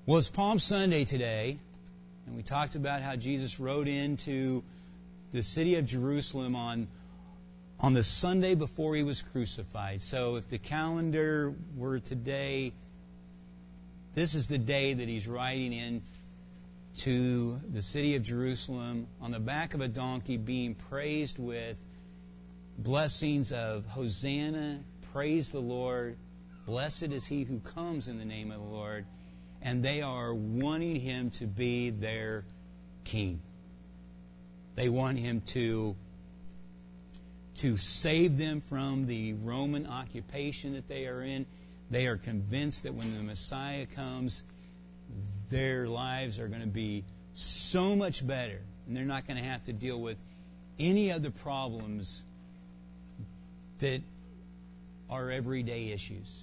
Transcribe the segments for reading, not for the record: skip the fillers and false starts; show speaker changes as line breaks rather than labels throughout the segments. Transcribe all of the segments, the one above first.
Well, it's Palm Sunday today, and we talked about how Jesus rode into the city of Jerusalem on the Sunday before He was crucified. So if the calendar were today, this is the day that He's riding in to the city of Jerusalem on the back of a donkey, being praised with blessings of Hosanna, praise the Lord, blessed is he who comes in the name of the Lord. And they are wanting Him to be their king. They want Him to save them from the Roman occupation that they are in. They are convinced that when the Messiah comes, their lives are going to be so much better, and they're not going to have to deal with any of the problems that are everyday issues.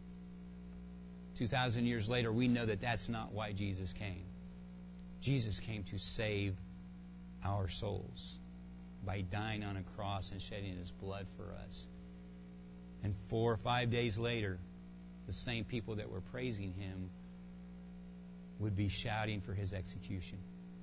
2,000 years later, we know that that's not why Jesus came. Jesus came to save our souls by dying on a cross and shedding His blood for us. And 4 or 5 days later, the same people that were praising Him would be shouting for His execution.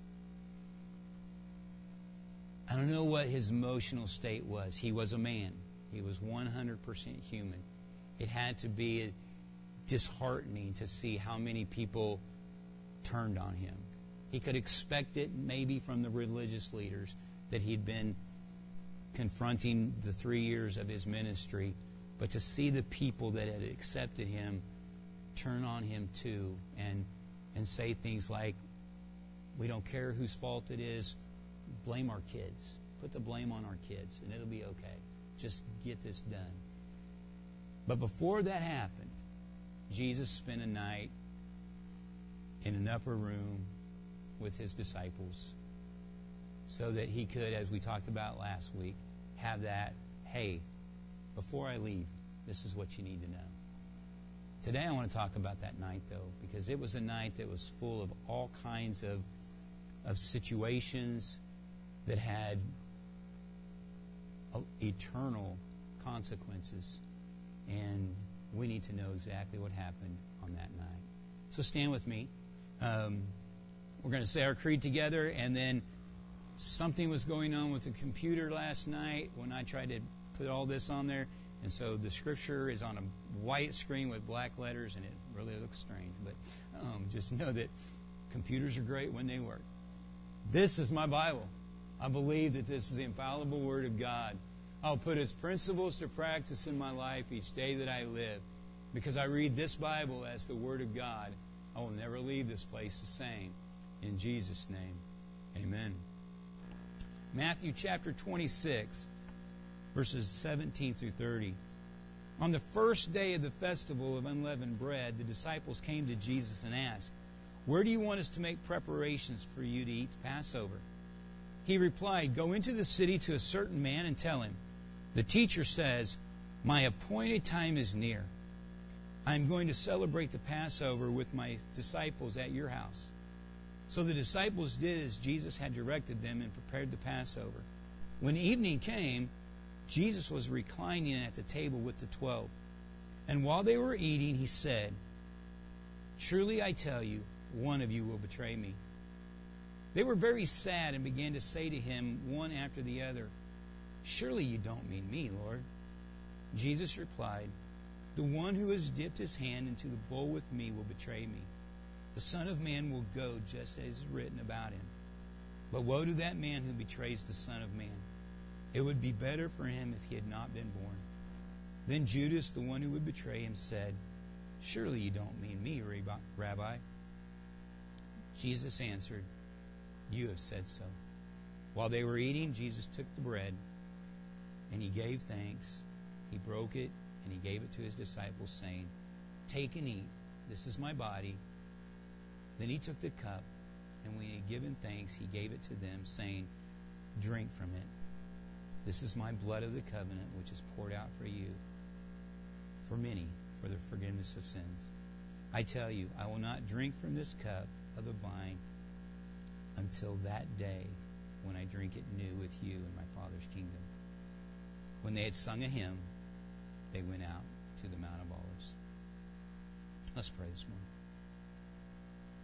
I don't know what His emotional state was. He was a man. He was 100% human. It had to be disheartening to see how many people turned on Him. He could expect it maybe from the religious leaders that He'd been confronting the 3 years of His ministry, but to see the people that had accepted Him turn on Him too and say things like, we don't care whose fault it is, blame our kids. Put the blame on our kids and it'll be okay. Just get this done. But before that happened, Jesus spent a night in an upper room with His disciples so that He could, as we talked about last week, have that, hey, before I leave, this is what you need to know. Today I want to talk about that night, though, because it was a night that was full of all kinds of situations that had eternal consequences. And we need to know exactly what happened on that night. So stand with me. We're going to say our creed together, and then something was going on with the computer last night when I tried to put all this on there. And so the Scripture is on a white screen with black letters, and it really looks strange. But just know that computers are great when they work. This is my Bible. I believe that this is the infallible Word of God. I'll put His principles to practice in my life each day that I live. Because I read this Bible as the Word of God, I will never leave this place the same. In Jesus' name, amen. Matthew chapter 26, verses 17 through 30. On the first day of the festival of unleavened bread, the disciples came to Jesus and asked, "Where do you want us to make preparations for you to eat Passover?" He replied, "Go into the city to a certain man and tell him, 'The teacher says, my appointed time is near. I am going to celebrate the Passover with my disciples at your house.' So the disciples did as Jesus had directed them and prepared the Passover. When evening came, Jesus was reclining at the table with the 12. And while they were eating, He said, 'Truly I tell you, one of you will betray me.' They were very sad and began to say to Him one after the other, 'Surely you don't mean me, Lord.' Jesus replied, 'The one who has dipped his hand into the bowl with me will betray me. The Son of Man will go just as is written about Him. But woe to that man who betrays the Son of Man. It would be better for him if he had not been born.' Then Judas, the one who would betray Him, said, 'Surely you don't mean me, Rabbi.' Jesus answered, 'You have said so.' While they were eating, Jesus took the bread, and He gave thanks. He broke it, and He gave it to His disciples, saying, 'Take and eat. This is my body.' Then He took the cup, and when He had given thanks, He gave it to them, saying, 'Drink from it. This is my blood of the covenant, which is poured out for you, for many, for the forgiveness of sins. I tell you, I will not drink from this cup of the vine until that day when I drink it new with you in my Father's kingdom.' When they had sung a hymn, they went out to the Mount of Olives." Let's pray this morning.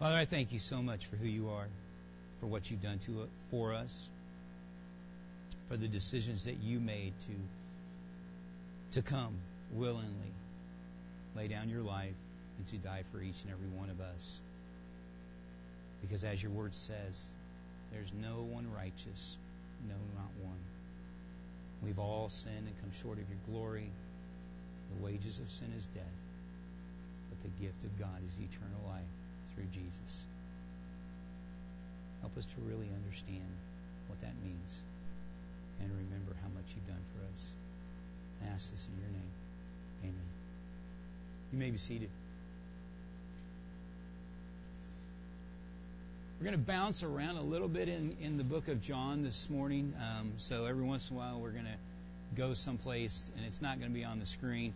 Father, I thank you so much for who you are, for what you've done for us, for the decisions that you made to come willingly, lay down your life, and to die for each and every one of us. Because as your word says, there's no one righteous, no, not one. We've all sinned and come short of your glory. The wages of sin is death, but the gift of God is eternal life through Jesus. Help us to really understand what that means and remember how much you've done for us. I ask this in your name. Amen. You may be seated. We're going to bounce around a little bit in the book of John this morning. So every once in a while we're going to go someplace, and it's not going to be on the screen.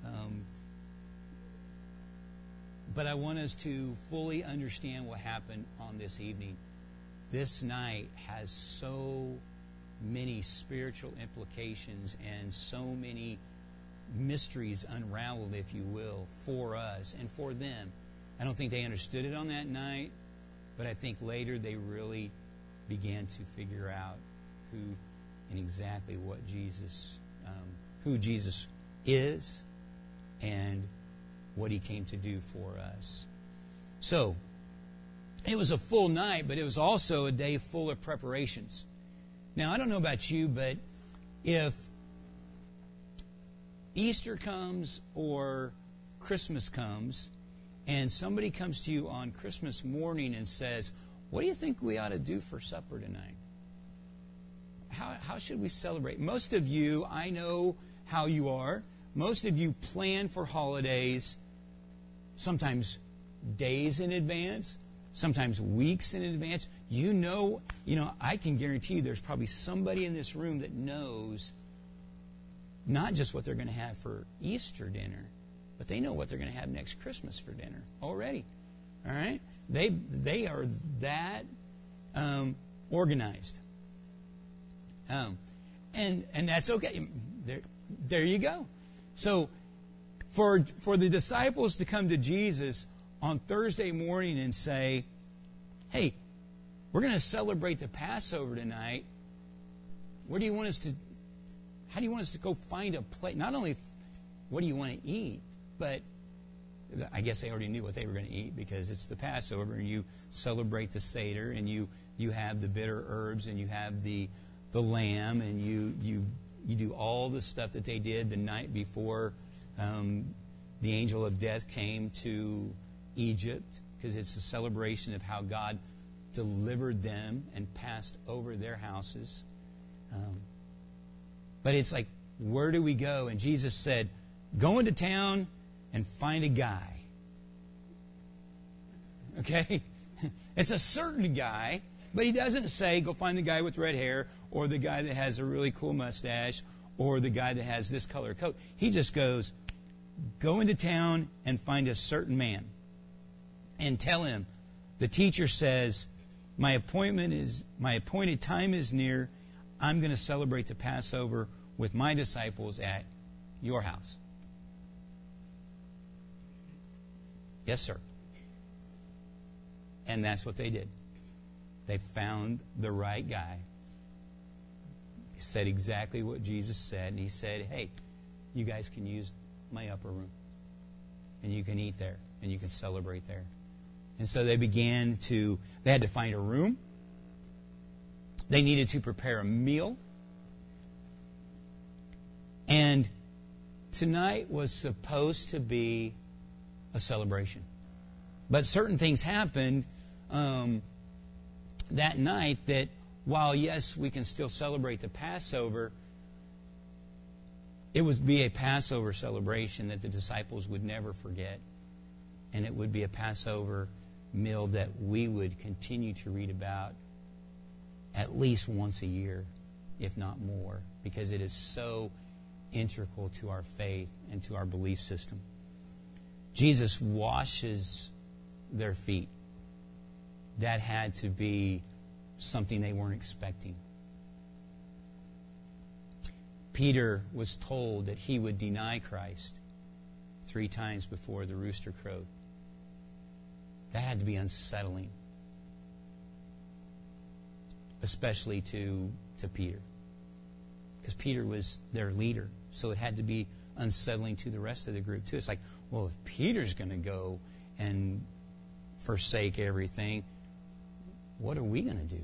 But I want us to fully understand what happened on this evening. This night has so many spiritual implications and so many mysteries unraveled, if you will, for us and for them. I don't think they understood it on that night, but I think later they really began to figure out who and exactly what Jesus, who Jesus is and what he came to do for us. So, it was a full night, but it was also a day full of preparations. Now, I don't know about you, but if Easter comes or Christmas comes, and somebody comes to you on Christmas morning and says, what do you think we ought to do for supper tonight? How should we celebrate? Most of you, I know how you are. Most of you plan for holidays sometimes days in advance, sometimes weeks in advance. You know, I can guarantee you there's probably somebody in this room that knows not just what they're going to have for Easter dinner, but they know what they're going to have next Christmas for dinner already. All right? They are that organized. And that's okay. There you go. So for the disciples to come to Jesus on Thursday morning and say, hey, we're going to celebrate the Passover tonight. How do you want us to go find a place? Not only what do you want to eat, but I guess they already knew what they were going to eat because it's the Passover and you celebrate the Seder and you have the bitter herbs and you have the lamb and you do all the stuff that they did the night before the angel of death came to Egypt, because it's a celebration of how God delivered them and passed over their houses. But it's like, where do we go? And Jesus said, go into town and find a guy. Okay? It's a certain guy, but he doesn't say, go find the guy with red hair or the guy that has a really cool mustache or the guy that has this color coat. He just goes, go into town and find a certain man and tell him, the teacher says, my appointed time is near. I'm going to celebrate the Passover with my disciples at your house. Yes, sir. And that's what they did. They found the right guy. He said exactly what Jesus said. And he said, hey, you guys can use my upper room. And you can eat there. And you can celebrate there. And so they had to find a room. They needed to prepare a meal. And tonight was supposed to be a celebration. But certain things happened that night that while, yes, we can still celebrate the Passover, it would be a Passover celebration that the disciples would never forget. And it would be a Passover meal that we would continue to read about at least once a year, if not more, because it is so integral to our faith and to our belief system. Jesus washes their feet. That had to be something they weren't expecting. Peter was told that he would deny Christ 3 times before the rooster crowed. That had to be unsettling, especially to Peter, because Peter was their leader. So it had to be unsettling to the rest of the group too. It's like, well, if Peter's going to go and forsake everything, what are we going to do?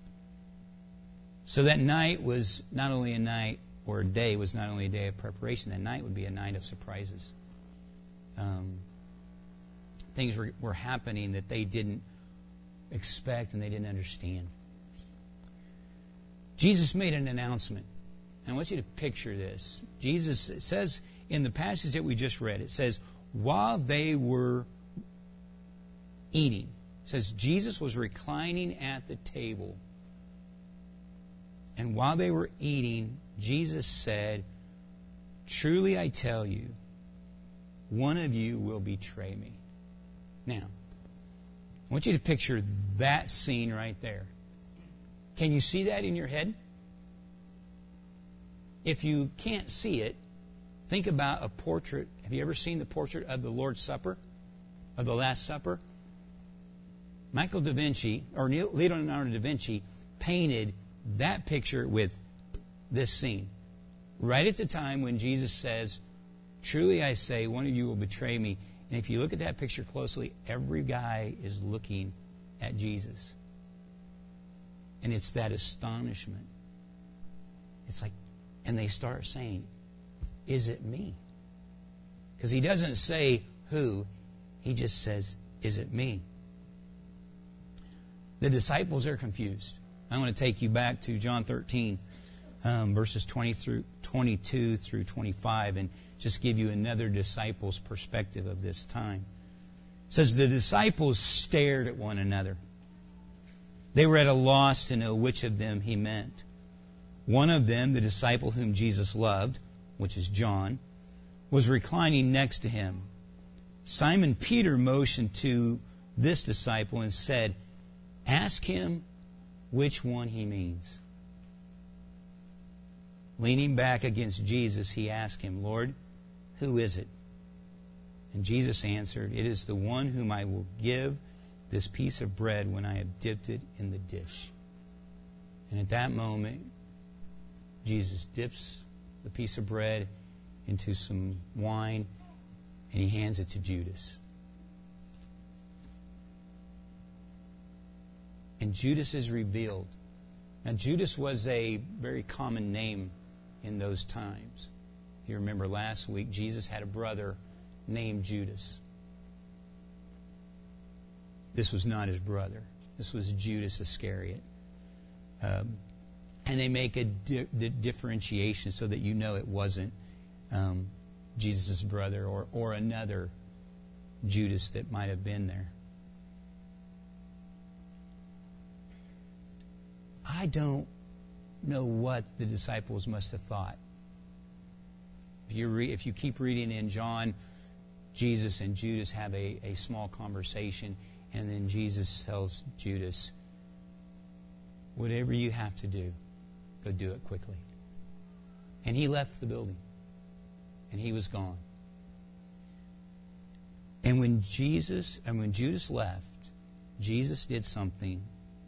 So that night was not only a night, or a day was not only a day of preparation, that night would be a night of surprises. Things were happening that they didn't expect and they didn't understand. Jesus made an announcement. And I want you to picture this. Jesus, it says in the passage that we just read, it says, while they were eating, it says Jesus was reclining at the table. And while they were eating, Jesus said, truly I tell you, one of you will betray me. Now, I want you to picture that scene right there. Can you see that in your head? If you can't see it, think about a portrait. Have you ever seen the portrait of the Lord's Supper, of the Last Supper? Michael da Vinci, or Leonardo da Vinci, painted that picture with this scene. Right at the time when Jesus says, truly I say, one of you will betray me. And if you look at that picture closely, every guy is looking at Jesus. And it's that astonishment. It's like, and they start saying, is it me? Because he doesn't say who, he just says, is it me? The disciples are confused. I want to take you back to John 13, verses 22 through 25, and just give you another disciple's perspective of this time. It says, the disciples stared at one another. They were at a loss to know which of them he meant. One of them, the disciple whom Jesus loved, which is John, was reclining next to him. Simon Peter motioned to this disciple and said, ask him which one he means. Leaning back against Jesus, he asked him, Lord, who is it? And Jesus answered, it is the one whom I will give this piece of bread when I have dipped it in the dish. And at that moment, Jesus dips the piece of bread into some wine, and he hands it to Judas. And Judas is revealed. Now, Judas was a very common name in those times. If you remember last week, Jesus had a brother named Judas. This was not his brother. This was Judas Iscariot. And they make a differentiation so that you know it wasn't Jesus' brother or another Judas that might have been there. I don't know what the disciples must have thought. If you keep reading in John, Jesus and Judas have a small conversation, and then Jesus tells Judas, whatever you have to do, go do it quickly. And he left the building, and he was gone. And when Judas left, Jesus did something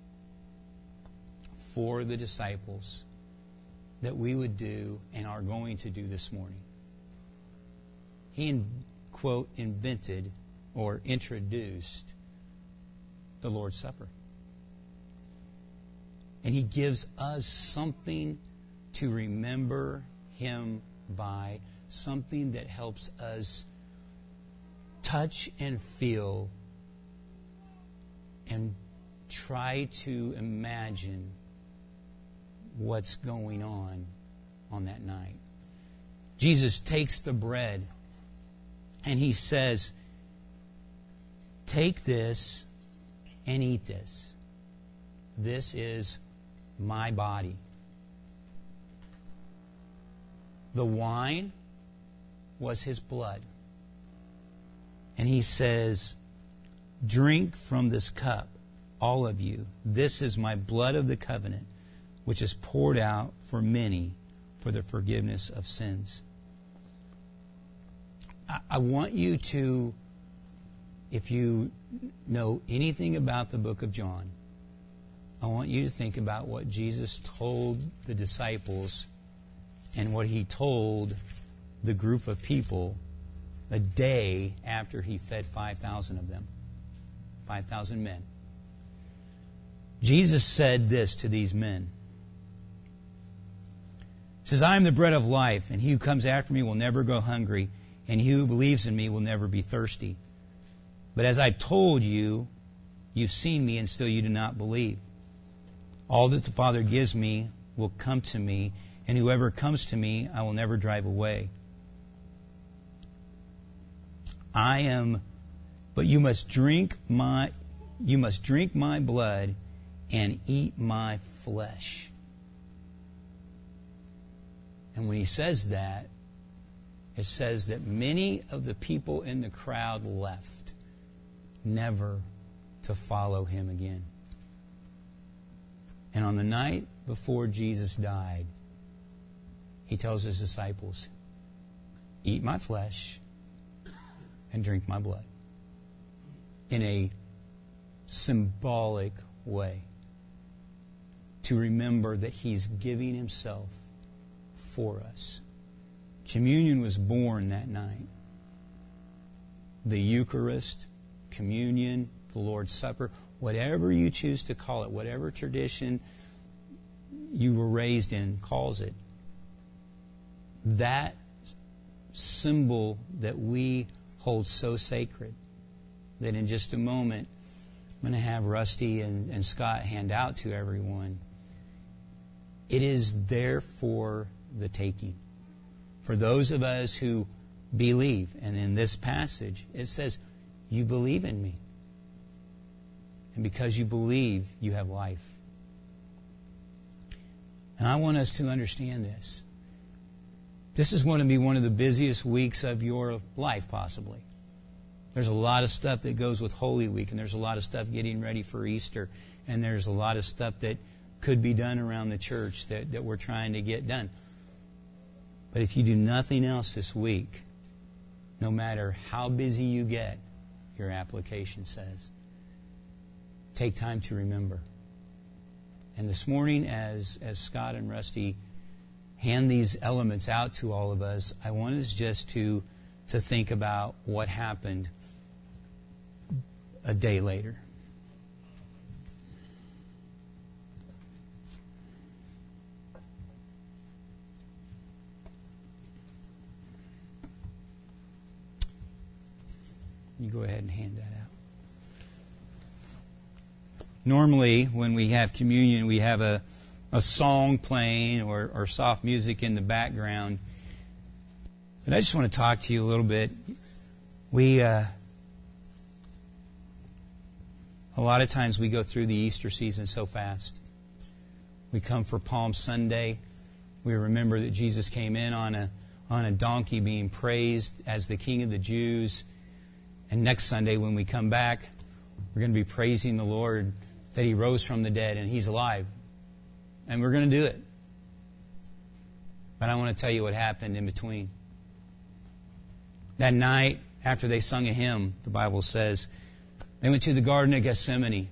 for the disciples that we would do and are going to do this morning. He, quote, invented or introduced the Lord's Supper. And he gives us something to remember him by, something that helps us touch and feel and try to imagine what's going on that night. Jesus takes the bread and he says, take this and eat this. This is my body. The wine was his blood. And he says, drink from this cup, all of you. This is my blood of the covenant, which is poured out for many for the forgiveness of sins. I want you to if you know anything about the book of John, I want you to think about what Jesus told the disciples and what He told the group of people a day after He fed 5,000 of them, 5,000 men. Jesus said this to these men. He says, I am the bread of life, and he who comes after me will never go hungry, and he who believes in me will never be thirsty. But as I told you, you've seen me, and still you do not believe. All that the Father gives me will come to me, and whoever comes to me I will never drive away. But you must drink my blood and eat my flesh. And when he says that, it says that many of the people in the crowd left, never to follow him again. And on the night before Jesus died, he tells his disciples, eat my flesh and drink my blood, in a symbolic way, to remember that he's giving himself for us. Communion was born that night. The Eucharist, communion, the Lord's Supper, whatever you choose to call it, whatever tradition you were raised in calls it, that symbol that we hold so sacred, that in just a moment I'm going to have Rusty and Scott hand out to everyone. It is there for the taking. For those of us who believe, and in this passage it says, you believe in me. And because you believe, you have life. And I want us to understand this. This is going to be one of the busiest weeks of your life, possibly. There's a lot of stuff that goes with Holy Week, and there's a lot of stuff getting ready for Easter, and there's a lot of stuff that could be done around the church that we're trying to get done. But if you do nothing else this week, no matter how busy you get, your application says, take time to remember. And this morning, as Scott and Rusty hand these elements out to all of us, I want us just to think about what happened a day later. You go ahead and hand that out. Normally, when we have communion, we have a song playing or soft music in the background. But I just want to talk to you a little bit. A lot of times we go through the Easter season so fast. We come for Palm Sunday. We remember that Jesus came in on a donkey being praised as the King of the Jews. And next Sunday when we come back, we're going to be praising the Lord that He rose from the dead and He's alive. And we're going to do it. But I want to tell you what happened in between. That night, after they sung a hymn, the Bible says, they went to the Garden of Gethsemane.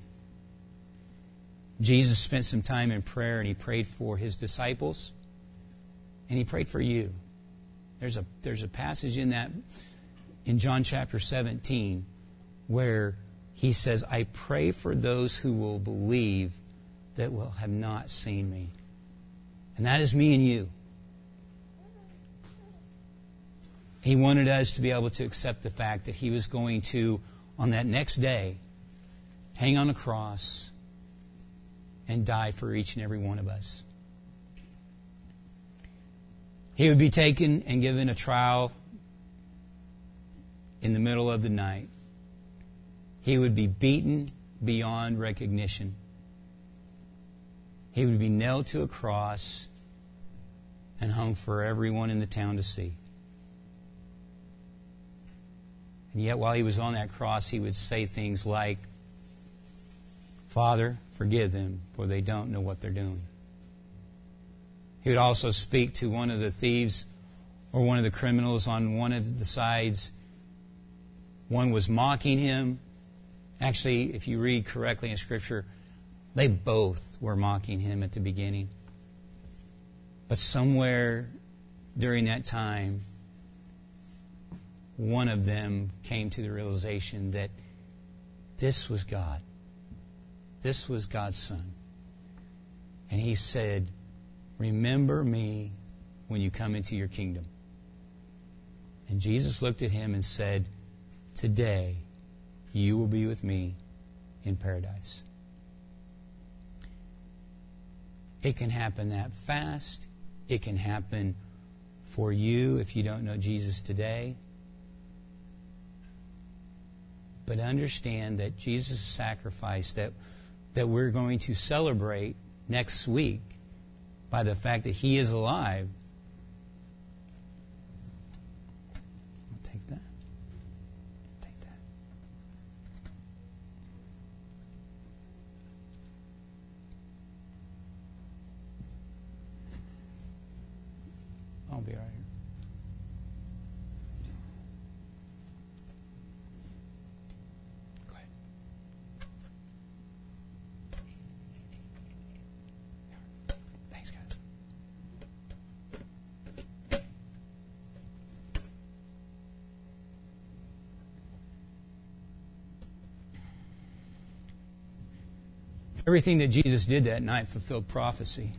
Jesus spent some time in prayer, and He prayed for His disciples, and He prayed for you. There's a passage in John chapter 17 where He says, I pray for those who will believe that will have not seen me. And that is me and you. He wanted us to be able to accept the fact that He was going to, on that next day, hang on a cross and die for each and every one of us. He would be taken and given a trial in the middle of the night. He would be beaten beyond recognition. He would be nailed to a cross and hung for everyone in the town to see. And yet while He was on that cross, He would say things like, Father, forgive them, for they don't know what they're doing. He would also speak to one of the thieves or one of the criminals on one of the sides One was mocking him. Actually, if you read correctly in Scripture, they both were mocking him at the beginning. But somewhere during that time, one of them came to the realization that this was God. This was God's Son. And he said, "Remember me when you come into your kingdom." And Jesus looked at him and said, "Today you will be with me in paradise." It can happen that fast. It can happen for you if you don't know Jesus today. But understand that Jesus' sacrifice that we're going to celebrate next week by the fact that He is alive. I'll take that. Take that. I'll be right here. Go ahead. Thanks, guys. Everything that Jesus did that night fulfilled prophecy.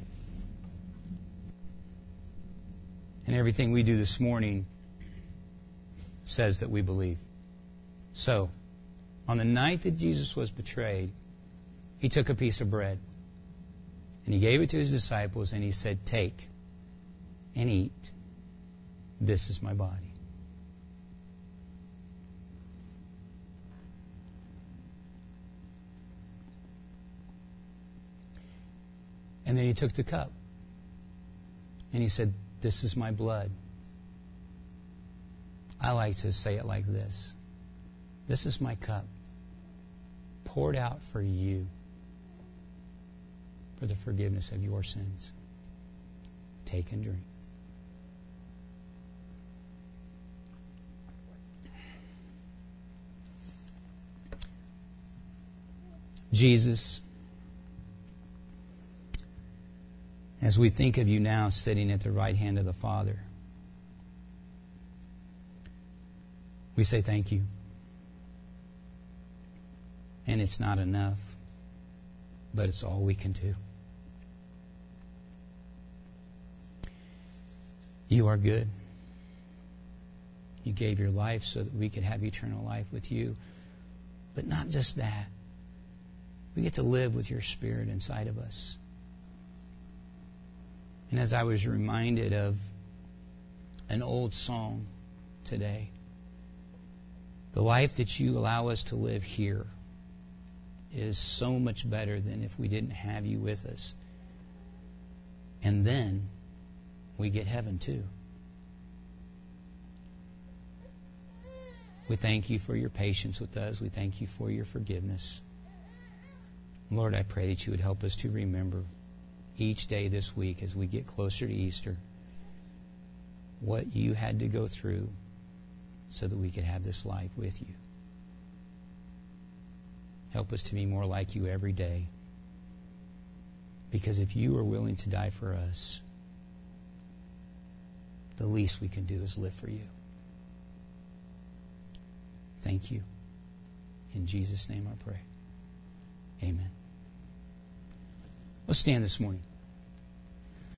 And everything we do this morning says that we believe. So, on the night that Jesus was betrayed, He took a piece of bread and He gave it to His disciples and He said, "Take and eat. This is my body." And then He took the cup and He said, "This is my blood." I like to say it like this. This is my cup, poured out for you for the forgiveness of your sins. Take and drink. Jesus, as we think of you now sitting at the right hand of the Father, we say thank you. And it's not enough, but it's all we can do. You are good. You gave your life so that we could have eternal life with you. But not just that. We get to live with your Spirit inside of us. And as I was reminded of an old song today, the life that you allow us to live here is so much better than if we didn't have you with us. And then we get heaven too. We thank you for your patience with us. We thank you for your forgiveness. Lord, I pray that you would help us to remember each day this week as we get closer to Easter what you had to go through so that we could have this life with you. Help us to be more like you every day. Because if you are willing to die for us, the least we can do is live for you. Thank you. In Jesus' name I pray. Amen. Let's stand this morning.